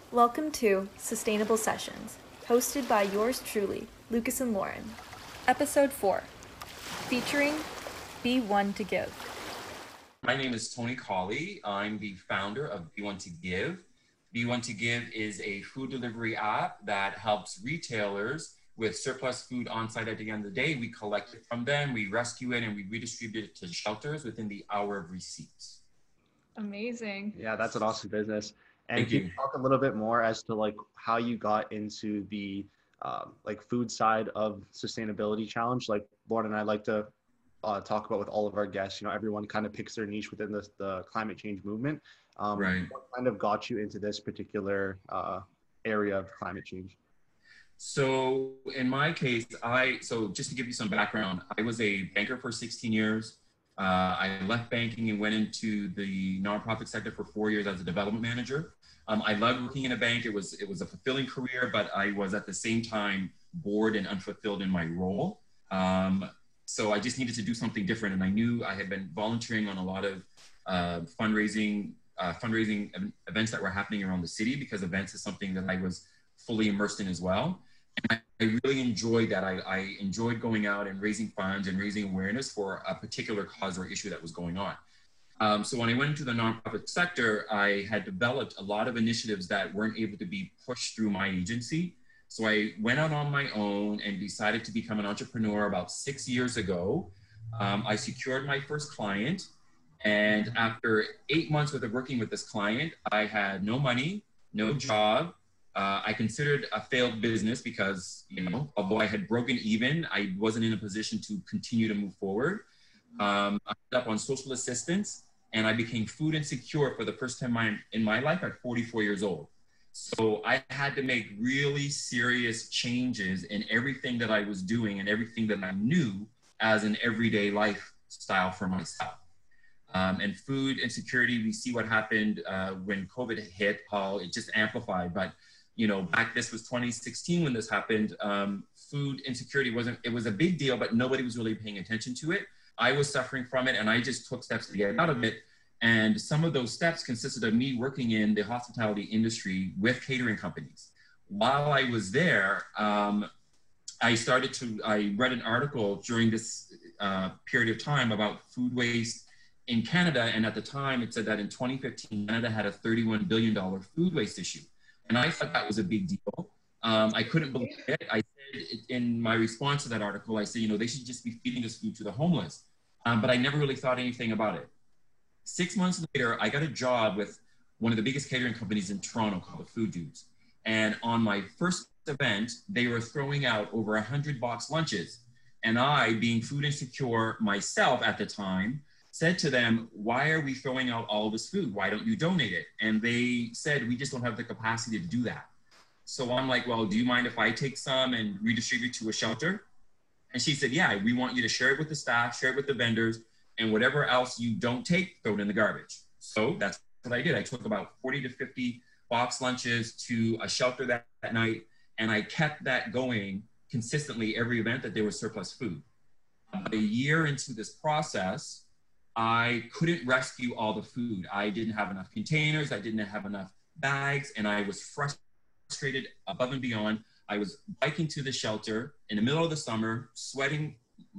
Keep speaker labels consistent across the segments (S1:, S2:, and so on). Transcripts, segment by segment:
S1: Welcome to Sustainable Sessions, hosted by yours truly, Lucas and Lauren. Episode 4, featuring Be One to Give.
S2: My name is Tony Colley. I'm the founder of Be One to Give. Be One to Give is a food delivery app that helps retailers with surplus food on site at the end of the day. We collect it from them, we rescue it, and we redistribute it to shelters within the hour of receipts.
S3: Amazing.
S4: Yeah, that's an awesome business. And
S2: Thank
S4: can
S2: you.
S4: you talk a little bit more as to like how you got into the like food side of sustainability challenge? Like Lauren and I like to talk about with all of our guests. You know, everyone kind of picks their niche within the climate change movement.
S2: Right.
S4: What kind of got you into this particular area of climate change?
S2: So in my case, so just to give you some background, I was a banker for 16 years. I left banking and went into the nonprofit sector for 4 years as a development manager. I loved working in a bank. It was a fulfilling career, but I was at the same time bored and unfulfilled in my role. So I just needed to do something different. And I knew I had been volunteering on a lot of fundraising events that were happening around the city, because events is something that I was fully immersed in as well. And I really enjoyed that. I enjoyed going out and raising funds and raising awareness for a particular cause or issue that was going on. So when I went into the nonprofit sector, I had developed a lot of initiatives that weren't able to be pushed through my agency. So I went out on my own and decided to become an entrepreneur about 6 years ago. I secured my first client. And after 8 months of working with this client, I had no money, no job. I considered a failed business because, although I had broken even, I wasn't in a position to continue to move forward. I ended up on social assistance, and I became food insecure for the first time in my life at 44 years old. So I had to make really serious changes in everything that I was doing and everything that I knew as an everyday lifestyle for myself. And food insecurity, we see what happened when COVID hit, how it just amplified. But this was 2016 when this happened. Food insecurity it was a big deal, but nobody was really paying attention to it. I was suffering from it, and I just took steps to get out of it. And some of those steps consisted of me working in the hospitality industry with catering companies. While I was there, I read an article during this period of time about food waste in Canada. And at the time, it said that in 2015, Canada had a $31 billion food waste issue. And I thought that was a big deal. I couldn't believe it. I said in my response to that article, I said, they should just be feeding this food to the homeless. But I never really thought anything about it. 6 months later, I got a job with one of the biggest catering companies in Toronto called the Food Dudes. And on my first event, they were throwing out over 100 box lunches. And I, being food insecure myself at the time, said to them, why are we throwing out all this food? Why don't you donate it? And they said, we just don't have the capacity to do that. So I'm like, well, do you mind if I take some and redistribute to a shelter? And she said, yeah, we want you to share it with the staff, share it with the vendors, and whatever else you don't take, throw it in the garbage. So that's what I did. I took about 40 to 50 box lunches to a shelter that night, and I kept that going consistently every event that there was surplus food. About a year into this process, I couldn't rescue all the food. I didn't have enough containers. I didn't have enough bags, and I was frustrated above and beyond. I was biking to the shelter in the middle of the summer, sweating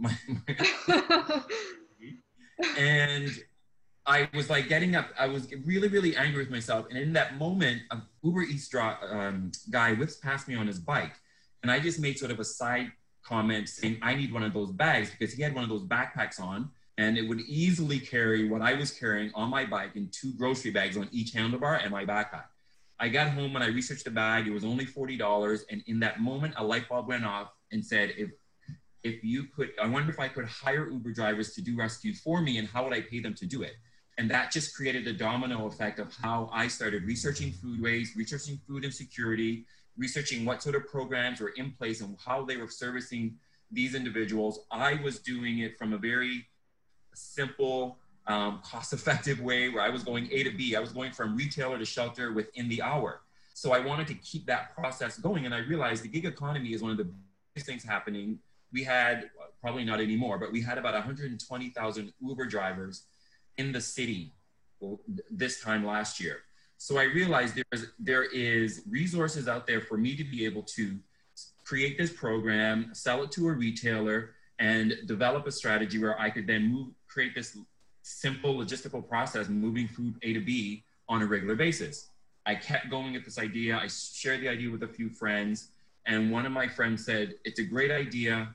S2: and I was like getting up. I was really, really angry with myself. And in that moment, an Uber Eats guy whips past me on his bike. And I just made sort of a side comment saying, I need one of those bags, because he had one of those backpacks on. And it would easily carry what I was carrying on my bike in 2 grocery bags on each handlebar and my backpack. I got home and I researched the bag. It was only $40. And in that moment, a light bulb went off and said, if you could, I wonder if I could hire Uber drivers to do rescues for me, and how would I pay them to do it? And that just created a domino effect of how I started researching food waste, researching food insecurity, researching what sort of programs were in place and how they were servicing these individuals. I was doing it from a very simple, cost-effective way where I was going A to B. I was going from retailer to shelter within the hour. So I wanted to keep that process going. And I realized the gig economy is one of the biggest things happening. We had, probably not anymore, but we had about 120,000 Uber drivers in the city this time last year. So I realized there is resources out there for me to be able to create this program, sell it to a retailer, and develop a strategy where I could then create this simple logistical process, moving food A to B on a regular basis. I kept going with this idea. I shared the idea with a few friends, and one of my friends said, "It's a great idea.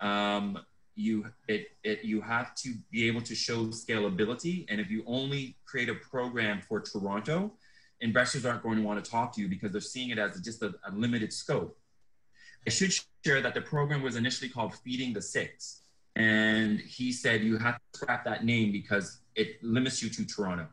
S2: You have to be able to show scalability, and if you only create a program for Toronto, investors aren't going to want to talk to you because they're seeing it as just a limited scope." I should share that the program was initially called Feeding the Six, and he said you have to scrap that name because it limits you to Toronto.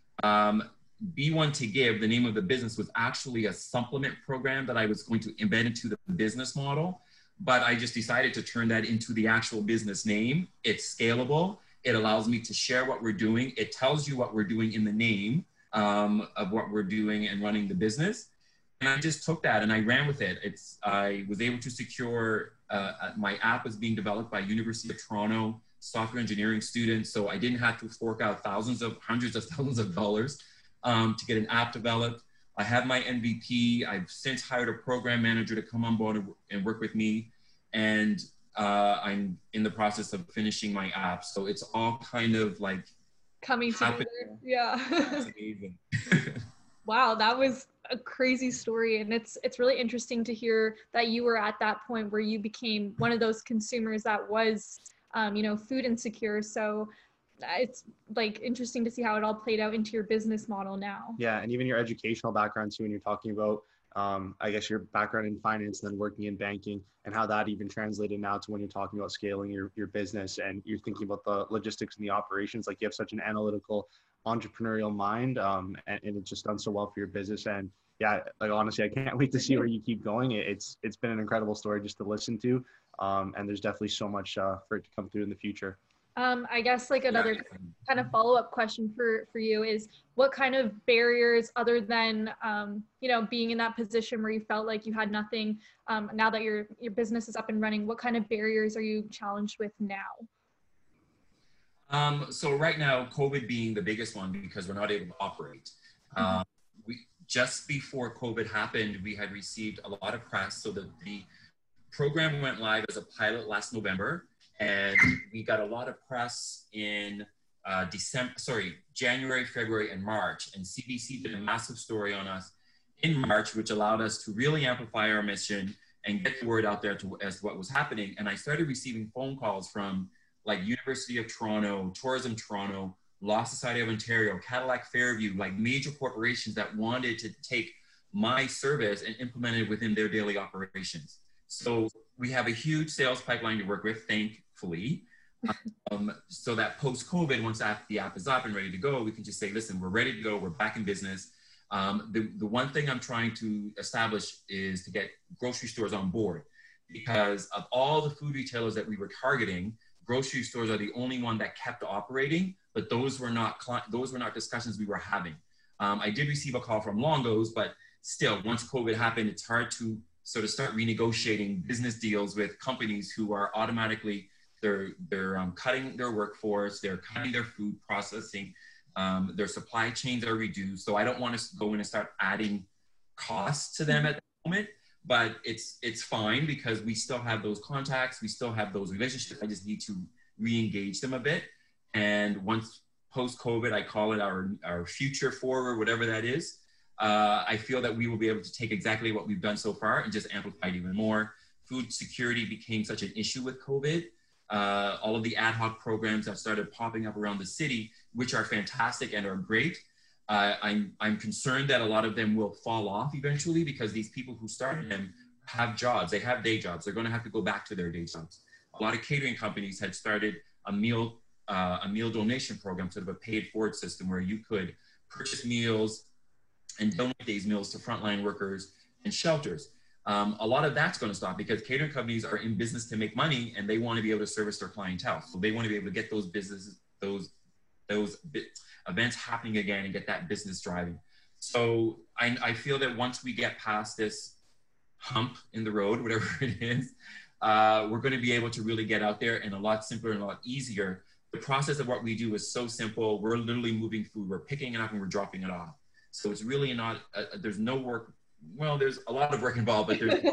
S2: B1 to Give, the name of the business, was actually a supplement program that I was going to embed into the business model, but I just decided to turn that into the actual business name. It's scalable. It allows me to share what we're doing. It tells you what we're doing in the name of what we're doing and running the business. And I just took that and I ran with it. I was able to secure, my app was being developed by University of Toronto software engineering students. So I didn't have to fork out hundreds of thousands of dollars to get an app developed. I have my MVP. I've since hired a program manager to come on board and work with me. And I'm in the process of finishing my app. So it's all kind of like
S3: coming together. Yeah.
S2: It's amazing.
S3: Wow, that was a crazy story. And it's really interesting to hear that you were at that point where you became one of those consumers that was, food insecure. So it's like interesting to see how it all played out into your business model now.
S4: Yeah, and even your educational background too, when you're talking about, I guess your background in finance and then working in banking, and how that even translated now to when you're talking about scaling your business and you're thinking about the logistics and the operations. Like you have such an analytical, entrepreneurial mind, and it's just done so well for your business. And yeah, like honestly, I can't wait to see where you keep going. It's been an incredible story just to listen to, and there's definitely so much for it to come through in the future.
S3: I guess like another kind of follow-up question for you is what kind of barriers other than, being in that position where you felt like you had nothing, now that your business is up and running, what kind of barriers are you challenged with now?
S2: So right now, COVID being the biggest one because we're not able to operate. Just before COVID happened, we had received a lot of press. So the program went live as a pilot last November. And we got a lot of press in January, February, and March. And CBC did a massive story on us in March, which allowed us to really amplify our mission and get the word out there as to what was happening. And I started receiving phone calls from like University of Toronto, Tourism Toronto, Law Society of Ontario, Cadillac Fairview, like major corporations that wanted to take my service and implement it within their daily operations. So we have a huge sales pipeline to work with, thankfully, so that post-COVID, once the app is up and ready to go, we can just say, listen, we're ready to go, we're back in business. The one thing I'm trying to establish is to get grocery stores on board, because of all the food retailers that we were targeting, grocery stores are the only one that kept operating, but those were not discussions we were having. I did receive a call from Longo's, but still, once COVID happened, it's hard to sort of start renegotiating business deals with companies who are automatically, they're cutting their workforce, they're cutting their food processing, their supply chains are reduced. So I don't want to go in and start adding costs to them at the moment, but it's fine because we still have those contacts, we still have those relationships. I just need to re-engage them a bit. And once post-COVID, I call it our future forward, whatever that is. I feel that we will be able to take exactly what we've done so far and just amplify it even more. Food security became such an issue with COVID. All of the ad hoc programs have started popping up around the city, which are fantastic and are great. I'm concerned that a lot of them will fall off eventually because these people who started them have jobs. They have day jobs. They're going to have to go back to their day jobs. A lot of catering companies had started a meal donation program, sort of a paid forward system where you could purchase meals and donate these meals to frontline workers and shelters. A lot of that's going to stop because catering companies are in business to make money and they want to be able to service their clientele. So they want to be able to get those businesses, those events happening again and get that business driving. So I feel that once we get past this hump in the road, whatever it is, we're going to be able to really get out there and a lot simpler and a lot easier. The process of what we do is so simple. We're literally moving food. We're picking it up and we're dropping it off. So it's really not, there's no work. Well, there's a lot of work involved, but there's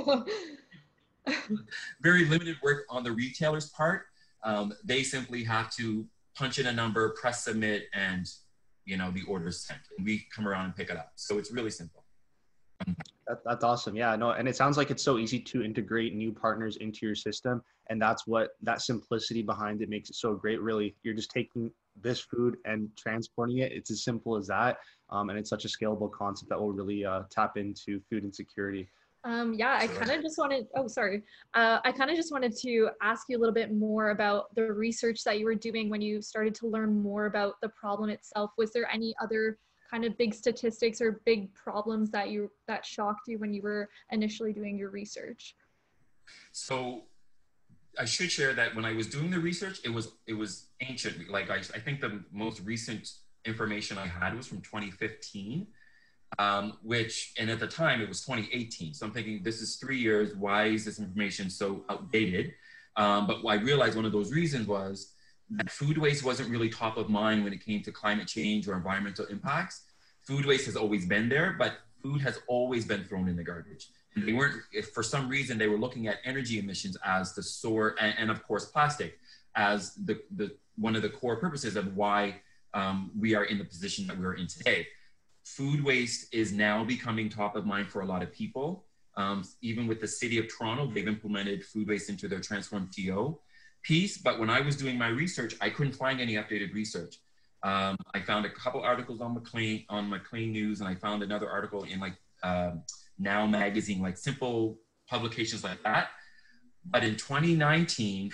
S2: very limited work on the retailer's part. They simply have to punch in a number, press submit, and the order's sent. And we come around and pick it up. So it's really simple.
S4: That's awesome. Yeah, no, and it sounds like it's so easy to integrate new partners into your system. And that's what that simplicity behind it makes it so great. Really, you're just taking this food and transporting it. It's as simple as that. And it's such a scalable concept that will really tap into food insecurity.
S3: Yeah, I kind of just wanted, I kind of just wanted to ask you a little bit more about the research that you were doing when you started to learn more about the problem itself. Was there any other kind of big statistics or big problems that shocked you when you were initially doing your research?
S2: So I should share that when I was doing the research, it was ancient. Like I think the most recent information I had was from 2015. And at the time it was 2018. So I'm thinking, this is 3 years. Why is this information so outdated? But I realized one of those reasons was that food waste wasn't really top of mind when it came to climate change or environmental impacts. Food waste has always been there, but food has always been thrown in the garbage. And they weren't, if for some reason they were looking at energy emissions as the source, and of course plastic as the one of the core purposes of why we are in the position that we're in today. Food waste is now becoming top of mind for a lot of people. Even with the City of Toronto, they've implemented food waste into their Transform TO piece. But when I was doing my research, I couldn't find any updated research. I found a couple articles on Maclean News, and I found another article in Now Magazine, like simple publications like that. But in 2019,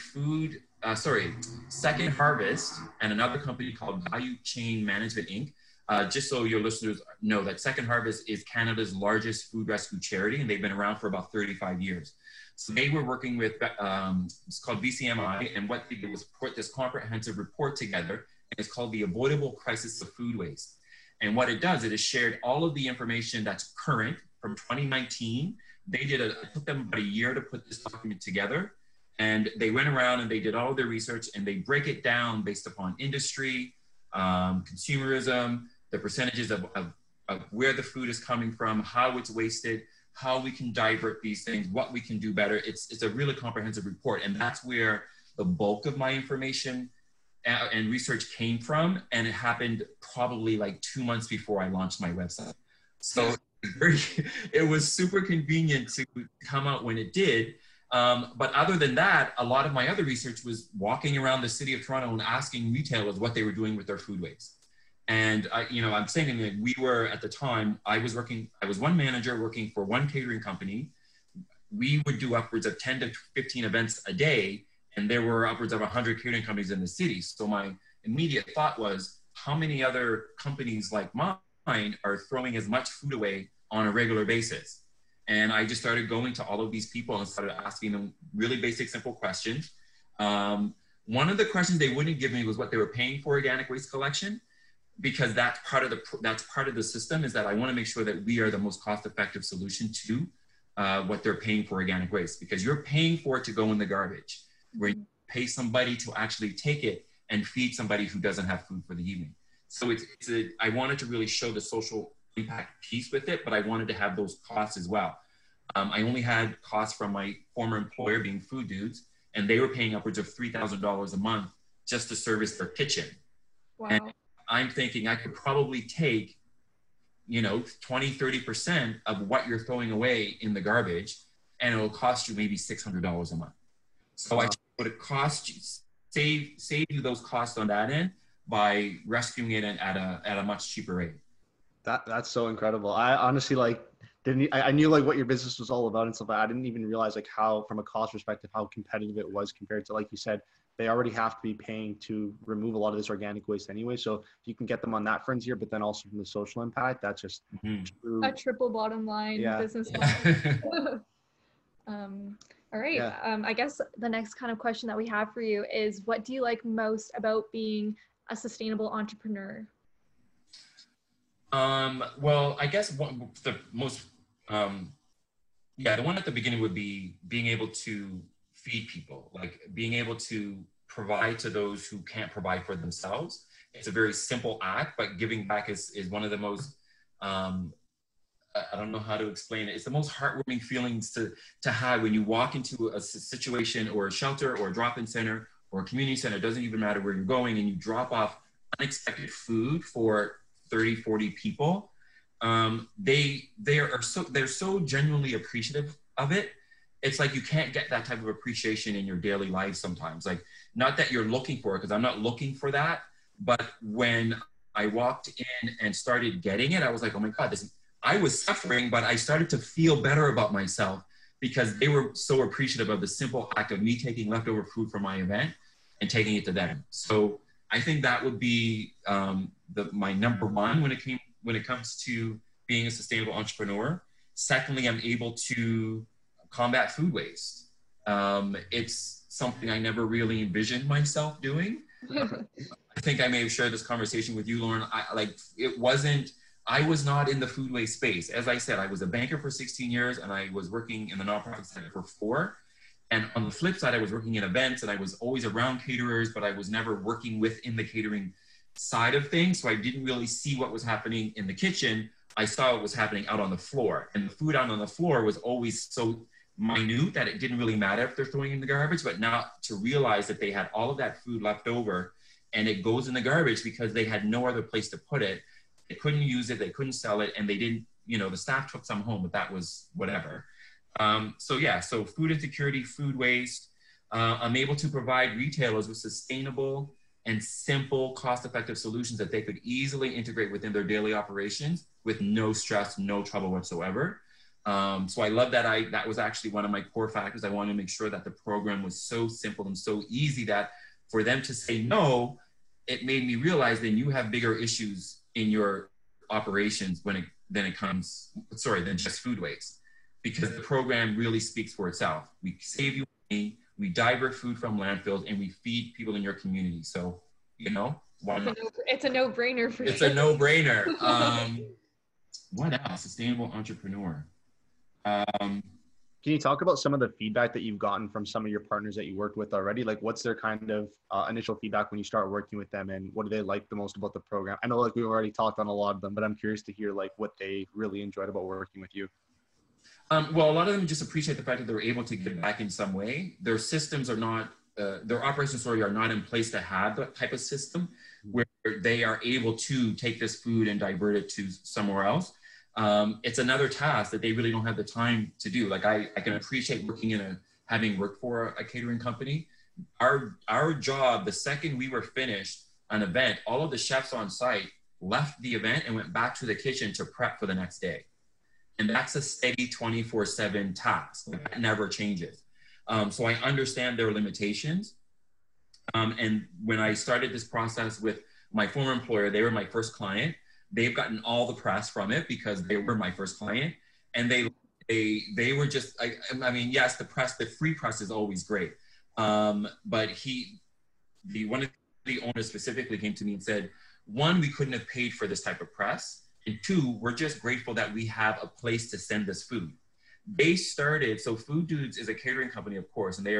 S2: Second Harvest and another company called Value Chain Management Inc. Just so your listeners know that Second Harvest is Canada's largest food rescue charity, and they've been around for about 35 years. So they were working with, it's called VCMI, and what they did was put this comprehensive report together, and it's called The Avoidable Crisis of Food Waste. And what it does, it has shared all of the information that's current from 2019. It took them about a year to put this document together, and they went around and they did all of their research, and they break it down based upon industry, consumerism, the percentages of where the food is coming from, how it's wasted, how we can divert these things, what we can do better. It's a really comprehensive report. And that's where the bulk of my information and research came from. And it happened probably like 2 months before I launched my website. So it was super convenient to come out when it did. But other than that, a lot of my other research was walking around the City of Toronto and asking retailers what they were doing with their food waste. And I'm saying that we were at the time, I was one manager working for one catering company. We would do upwards of 10 to 15 events a day, and there were upwards of 100 catering companies in the city. So my immediate thought was, how many other companies like mine are throwing as much food away on a regular basis? And I just started going to all of these people and started asking them really basic, simple questions. One of the questions they wouldn't give me was what they were paying for organic waste collection, because that's part of the system, is that I want to make sure that we are the most cost-effective solution to what they're paying for organic waste, because you're paying for it to go in the garbage, where you pay somebody to actually take it and feed somebody who doesn't have food for the evening. So I wanted to really show the social impact piece with it, but I wanted to have those costs as well. I only had costs from my former employer, being Food Dudes, and they were paying upwards of $3,000 a month just to service their kitchen.
S3: Wow.
S2: And I'm thinking I could probably take, 20-30% of what you're throwing away in the garbage, and it'll cost you maybe $600 a month. So I would it cost you, save you those costs on that end by rescuing it at a much cheaper rate.
S4: That's so incredible. I honestly I knew what your business was all about and stuff, but I didn't even realize how, from a cost perspective, how competitive it was compared to, like you said, they already have to be paying to remove a lot of this organic waste anyway. So if you can get them on that frontier, but then also from the social impact, that's just true.
S3: A triple bottom line business model. All right. Yeah. I guess the next kind of question that we have for you is, what do you like most about being a sustainable entrepreneur?
S2: Well, I guess the most, the one at the beginning would be being able to feed people, like being able to provide to those who can't provide for themselves. It's a very simple act, but giving back is one of the most I don't know how to explain it. It's the most heartwarming feelings to have when you walk into a situation or a shelter or a drop-in center or a community center. It doesn't even matter where you're going, and you drop off unexpected food for 30, 40 people. They're so genuinely appreciative of it. It's like you can't get that type of appreciation in your daily life sometimes. Like, not that you're looking for it, because I'm not looking for that, but when I walked in and started getting it, I was like, oh my God, I was suffering, but I started to feel better about myself because they were so appreciative of the simple act of me taking leftover food from my event and taking it to them. So I think that would be my number one when it comes to being a sustainable entrepreneur. Secondly, I'm able to combat food waste. It's something I never really envisioned myself doing. I think I may have shared this conversation with you, Lauren. I was not in the food waste space. As I said, I was a banker for 16 years and I was working in the nonprofit sector for 4. And on the flip side, I was working in events and I was always around caterers, but I was never working within the catering side of things. So I didn't really see what was happening in the kitchen. I saw what was happening out on the floor. And the food out on the floor was always so minute that it didn't really matter if they're throwing in the garbage. But now to realize that they had all of that food left over and it goes in the garbage because they had no other place to put it. They couldn't use it, they couldn't sell it, and they didn't, the staff took some home, but that was whatever. So food insecurity, food waste. I'm able to provide retailers with sustainable and simple, cost-effective solutions that they could easily integrate within their daily operations with no stress, no trouble whatsoever. So I love that that was actually one of my core factors. I wanted to make sure that the program was so simple and so easy that for them to say no, it made me realize then you have bigger issues in your operations than just food waste, because the program really speaks for itself. We save you money, we divert food from landfills, and we feed people in your community. So, why not?
S3: It's a no-brainer for
S2: It's
S3: sure.
S2: a no-brainer. What else? Sustainable entrepreneur.
S4: Can you talk about some of the feedback that you've gotten from some of your partners that you worked with already? Like, what's their kind of initial feedback when you start working with them, and what do they like the most about the program? I know like we've already talked on a lot of them, but I'm curious to hear like what they really enjoyed about working with you.
S2: Well, a lot of them just appreciate the fact that they're able to give back in some way. Their systems are not, their operations are not in place to have that type of system where they are able to take this food and divert it to somewhere else. It's another task that they really don't have the time to do. Like I can appreciate having worked for a catering company. Our job, the second we were finished an event, all of the chefs on site left the event and went back to the kitchen to prep for the next day. And that's a steady 24/7 task. That never changes. So I understand their limitations. And when I started this process with my former employer, they were my first client. They've gotten all the press from it because they were my first client, and they were just, I mean, yes, the free press is always great. But one of the owners specifically came to me and said, one, we couldn't have paid for this type of press. And two, we're just grateful that we have a place to send this food. So Food Dudes is a catering company, of course, and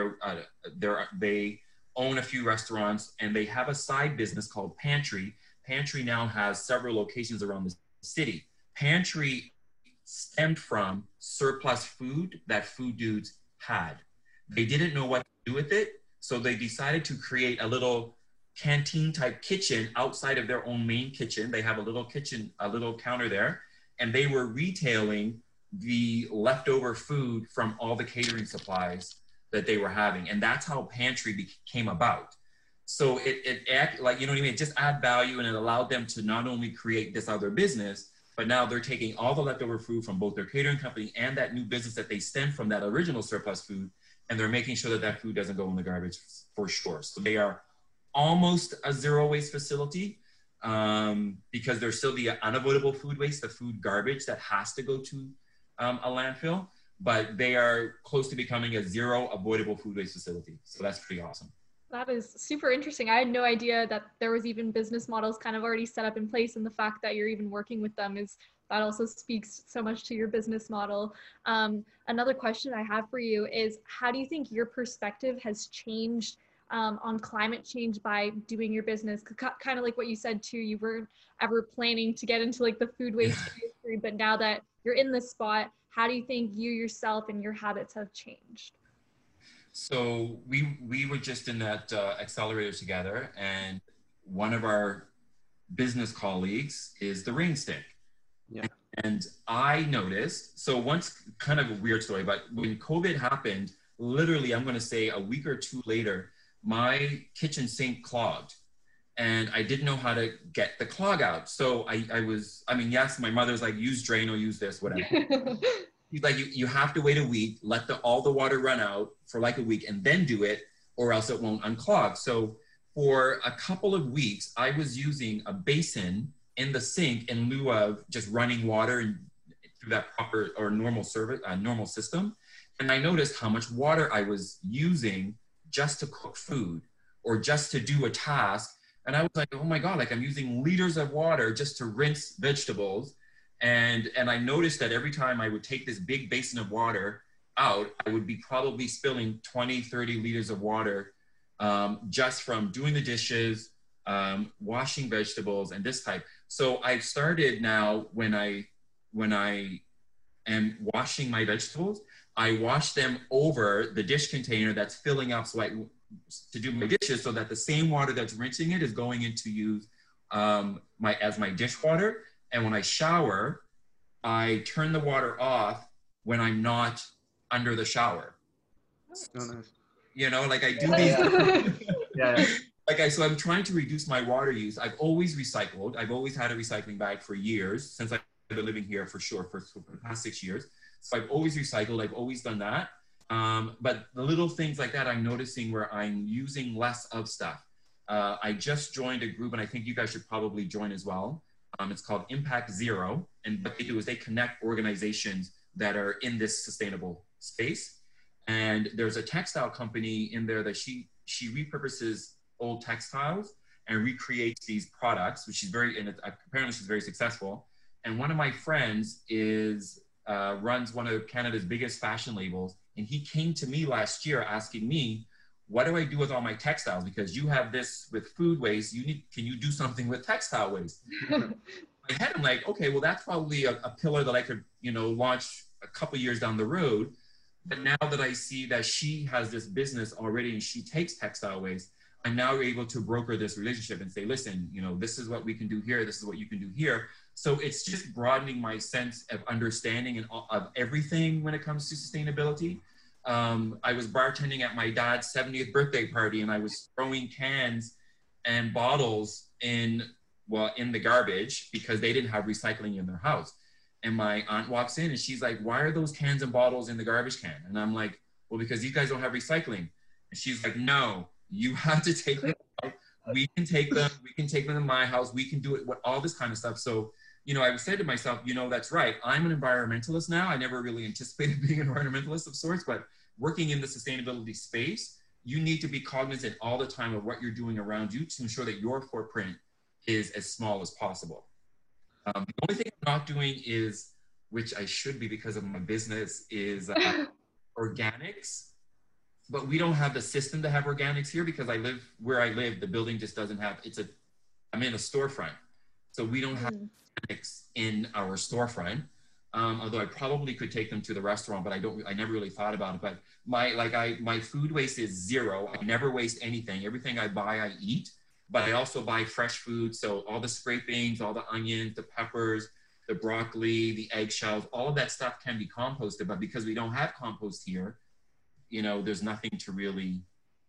S2: they own a few restaurants, and they have a side business called Pantry. Pantry now has several locations around the city. Pantry stemmed from surplus food that Food Dudes had. They didn't know what to do with it, so they decided to create a little canteen type kitchen outside of their own main kitchen. They have a little kitchen, a little counter there, and they were retailing the leftover food from all the catering supplies that they were having. And that's how Pantry came about. So it like, you know what I mean? It just add value, and it allowed them to not only create this other business, but now they're taking all the leftover food from both their catering company and that new business that they stemmed from that original surplus food, and they're making sure that that food doesn't go in the garbage for sure. So they are almost a zero waste facility, because there's still the unavoidable food waste, the food garbage that has to go to a landfill, but they are close to becoming a zero avoidable food waste facility. So that's pretty awesome.
S3: That is super interesting. I had no idea that there was even business models kind of already set up in place, and the fact that you're even working with them that also speaks so much to your business model. Another question I have for you is, how do you think your perspective has changed on climate change by doing your business? Kind of like what you said too, you weren't ever planning to get into like the food waste space, industry, but now that you're in this spot, how do you think you yourself and your habits have changed?
S2: So we were just in that accelerator together, and one of our business colleagues is the ring stick.
S4: Yeah.
S2: And I noticed, so once, kind of a weird story, but when COVID happened, literally, I'm going to say a week or two later, my kitchen sink clogged and I didn't know how to get the clog out. So I mean, yes, my mother's like, use drain or use this, whatever. He's like, you have to wait a week, let all the water run out for like a week and then do it, or else it won't unclog. So for a couple of weeks, I was using a basin in the sink in lieu of just running water and through that proper or normal service, normal system. And I noticed how much water I was using just to cook food or just to do a task. And I was like, oh my God, like I'm using liters of water just to rinse vegetables. And I noticed that every time I would take this big basin of water out, I would be probably spilling 20, 30 liters of water just from doing the dishes, washing vegetables and this type. So I've started now when I am washing my vegetables, I wash them over the dish container that's filling up to do my dishes, so that the same water that's rinsing it is going in to use as my dishwater. And when I shower, I turn the water off when I'm not under the shower.
S4: So nice.
S2: You know, like I do these.
S4: Yeah.
S2: So I'm trying to reduce my water use. I've always recycled. I've always had a recycling bag for years, since I've been living here for the past 6 years. So I've always recycled. I've always done that. But the little things like that, I'm noticing where I'm using less of stuff. I just joined a group, and I think you guys should probably join as well. It's called Impact Zero. And what they do is they connect organizations that are in this sustainable space. And there's a textile company in there that she repurposes old textiles and recreates these products, which she's apparently she's very successful. And one of my friends runs one of Canada's biggest fashion labels. And he came to me last year asking me, what do I do with all my textiles? Because you have this with food waste, can you do something with textile waste? In my head, I'm like, okay, well, that's probably a pillar that I could, launch a couple years down the road. But now that I see that she has this business already and she takes textile waste, I'm now able to broker this relationship and say, listen, this is what we can do here. This is what you can do here. So it's just broadening my sense of understanding of everything when it comes to sustainability. I was bartending at my dad's 70th birthday party, and I was throwing cans and bottles in the garbage because they didn't have recycling in their house. And my aunt walks in and she's like, why are those cans and bottles in the garbage can? And I'm like, well, because you guys don't have recycling. And she's like, no, you have to take them out. We can take them to my house. We can do it, all this kind of stuff. So, I said to myself, that's right. I'm an environmentalist now. I never really anticipated being an environmentalist of sorts, but working in the sustainability space, you need to be cognizant all the time of what you're doing around you to ensure that your footprint is as small as possible. The only thing I'm not doing is, which I should be because of my business, is organics. But we don't have the system to have organics here because where I live, the building just doesn't have, I'm in a storefront. So we don't have organics in our storefront. Although I probably could take them to the restaurant, but I never really thought about it. But my food waste is zero. I never waste anything. Everything I buy, I eat. But I also buy fresh food. So all the scrapings, all the onions, the peppers, the broccoli, the eggshells, all of that stuff can be composted. But because we don't have compost here, there's nothing for me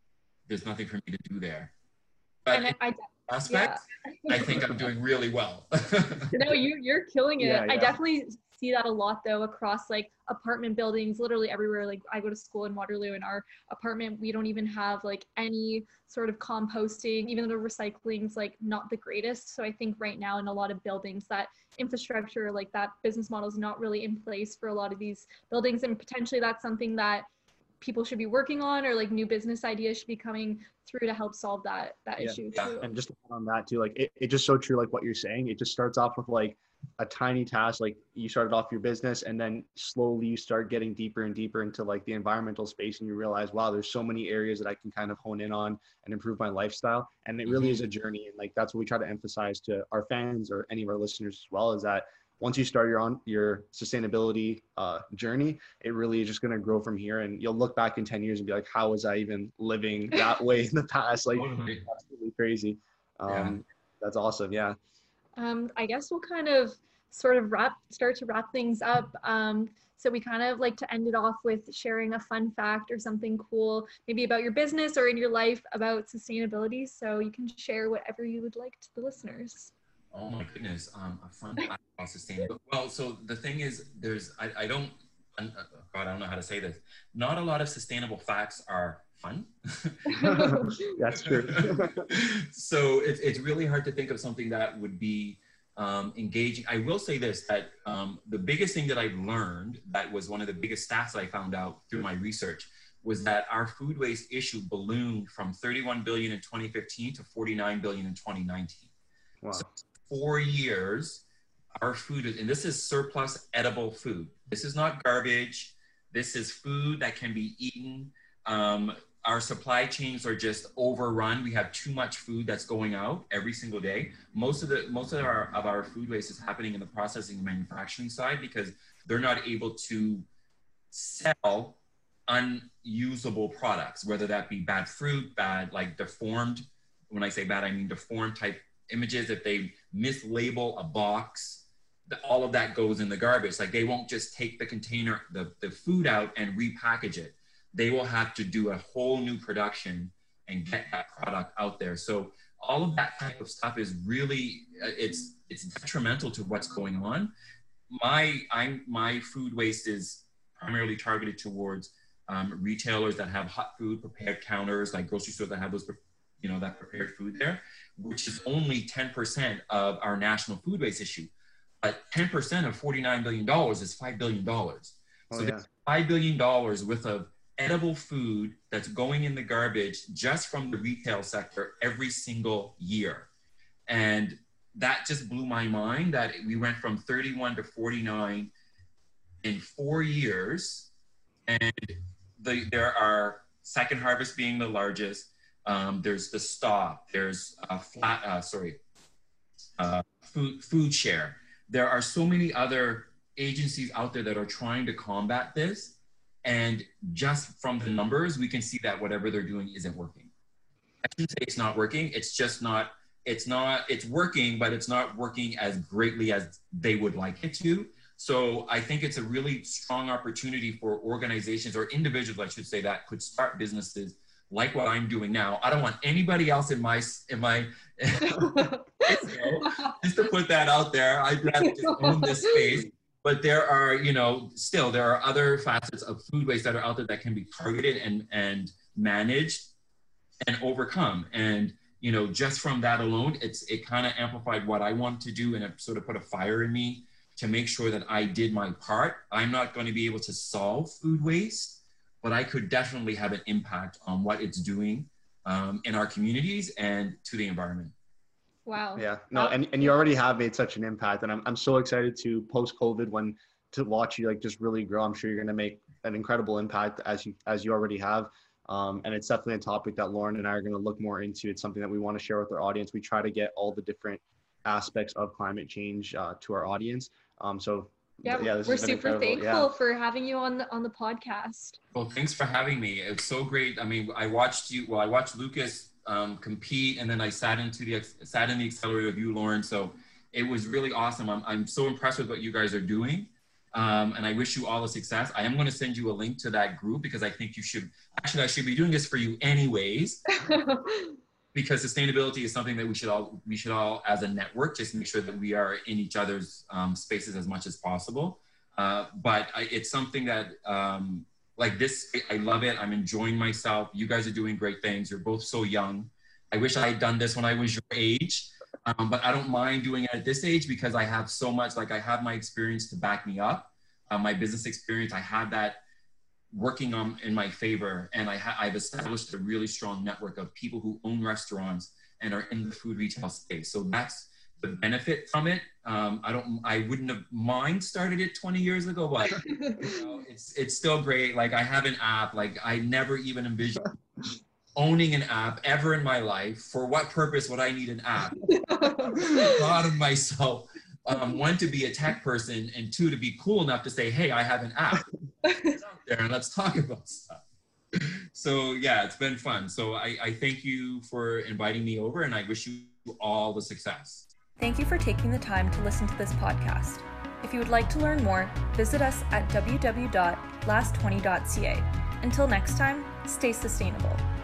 S2: to do there. But in aspect, yeah. I think I'm doing really well.
S3: No, you're killing it.
S4: Yeah.
S3: I definitely see that a lot though across like apartment buildings, literally everywhere. Like I go to school in Waterloo, in our apartment we don't even have like any sort of composting, even though recycling's like not the greatest. So I think right now in a lot of buildings that infrastructure, like that business model is not really in place for a lot of these buildings, and potentially that's something that people should be working on, or like new business ideas should be coming through to help solve that issue too.
S4: And just on that too, like it's just so true, like what you're saying. It just starts off with like a tiny task, like you started off your business and then slowly you start getting deeper and deeper into like the environmental space, and you realize, wow, there's so many areas that I can kind of hone in on and improve my lifestyle. And it really is a journey, and like that's what we try to emphasize to our fans or any of our listeners as well, is that once you start your sustainability journey, it really is just going to grow from here. And you'll look back in 10 years and be like, how was I even living that way in the past? Like,
S2: Totally.
S4: absolutely crazy.
S2: Yeah.
S4: That's awesome. Yeah.
S3: I guess we'll kind of sort of start to wrap things up. So we kind of like to end it off with sharing a fun fact or something cool, maybe about your business or in your life about sustainability. So you can share whatever you would like to the listeners.
S2: Oh my goodness, a fun fact about sustainability. Well, so the thing is, I don't, God, I don't know how to say this. Not a lot of sustainable facts are fun.
S4: That's true.
S2: So it's really hard to think of something that would be engaging. I will say this, that the biggest thing that I've learned, that was one of the biggest stats I found out through my research, was that our food waste issue ballooned from 31 billion in 2015 to 49 billion in 2019.
S4: Wow.
S2: So 4 years, our food, and this is surplus edible food. This is not garbage. This is food that can be eaten. Our supply chains are just overrun. We have too much food that's going out every single day. Most of our food waste is happening in the processing and manufacturing side because they're not able to sell unusable products, whether that be bad fruit, bad, like deformed. When I say bad, I mean deformed type images. If they mislabel a box, all of that goes in the garbage. Like they won't just take the container, the food out and repackage it. They will have to do a whole new production and get that product out there. So all of that type of stuff is really, it's detrimental to what's going on. My food waste is primarily targeted towards retailers that have hot food prepared counters, like grocery stores that have those, that prepared food there, which is only 10% of our national food waste issue. But 10% of $49 billion is $5 billion. So there's $5 billion worth of edible food that's going in the garbage just from the retail sector every single year. And that just blew my mind that we went from 31 to 49 in 4 years. And there are Second Harvest being the largest. There's the Stop. There's Food Share. There are so many other agencies out there that are trying to combat this. And just from the numbers, we can see that whatever they're doing isn't working. I shouldn't say it's not working. It's just not, it's working, but it's not working as greatly as they would like it to. So I think it's a really strong opportunity for organizations or individuals, I should say, that could start businesses like what I'm doing now. I don't want anybody else in my just to put that out there. I'd rather just own this space. But there are, there are other facets of food waste that are out there that can be targeted and managed and overcome. And, just from that alone, it kind of amplified what I wanted to do, and it sort of put a fire in me to make sure that I did my part. I'm not going to be able to solve food waste, but I could definitely have an impact on what it's doing in our communities and to the environment.
S3: Wow.
S4: Yeah, no, and you already have made such an impact, and I'm so excited to post-COVID to watch you just really grow. I'm sure you're going to make an incredible impact as you already have. And it's definitely a topic that Lauren and I are going to look more into. It's something that we want to share with our audience. We try to get all the different aspects of climate change to our audience.
S3: We're super thankful for having you on the podcast.
S2: Well, thanks for having me. It's so great. I mean, I watched Lucas compete, and then I sat in the accelerator with you, Lauren. So it was really awesome. I'm so impressed with what you guys are doing. And I wish you all the success. I am going to send you a link to that group because I think I should be doing this for you anyways, because sustainability is something that we should all as a network, just make sure that we are in each other's spaces as much as possible. But it's something that, like this, I love it. I'm enjoying myself. You guys are doing great things. You're both so young. I wish I had done this when I was your age, but I don't mind doing it at this age because I have so much, I have my experience to back me up. My business experience, I have that working in my favor. And I've established a really strong network of people who own restaurants and are in the food retail space. So that's the benefit from it. I wouldn't have started it 20 years ago, but it's still great. I have an app, I never even envisioned owning an app ever in my life. For what purpose would I need an app? I'm proud of myself. one, to be a tech person, and two, to be cool enough to say, hey, I have an app. It's out there and let's talk about stuff. So yeah, it's been fun. So I thank you for inviting me over, and I wish you all the success.
S1: Thank you for taking the time to listen to this podcast. If you would like to learn more, visit us at www.last20.ca. Until next time, stay sustainable.